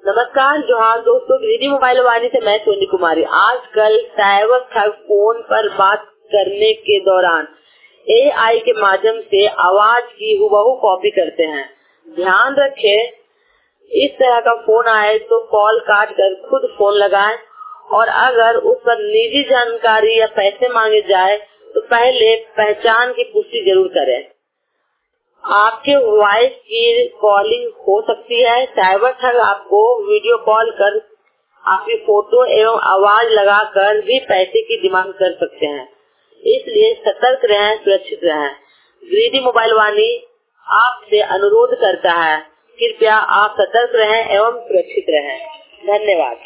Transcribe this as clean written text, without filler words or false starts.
नमस्कार जोहार दोस्तों, ग्रीडी मोबाइल वाणी से मैं सोनी कुमारी। आजकल साइबर ठग फोन पर बात करने के दौरान AI के माध्यम से आवाज की हुबहू कॉपी करते हैं। ध्यान रखें, इस तरह का फोन आए तो कॉल काट कर खुद फोन लगाएं और अगर उस पर निजी जानकारी या पैसे मांगे जाए तो पहले पहचान की पुष्टि जरूर करें। आपके वॉइस की कॉलिंग हो सकती है। साइबर ठग आपको वीडियो कॉल कर आपकी फोटो एवं आवाज लगाकर भी पैसे की डिमांड कर सकते हैं, इसलिए सतर्क रहें, सुरक्षित रहें। ग्रीडी मोबाइल वाणी आपसे अनुरोध करता है, कृपया आप सतर्क रहें एवं सुरक्षित रहें। धन्यवाद।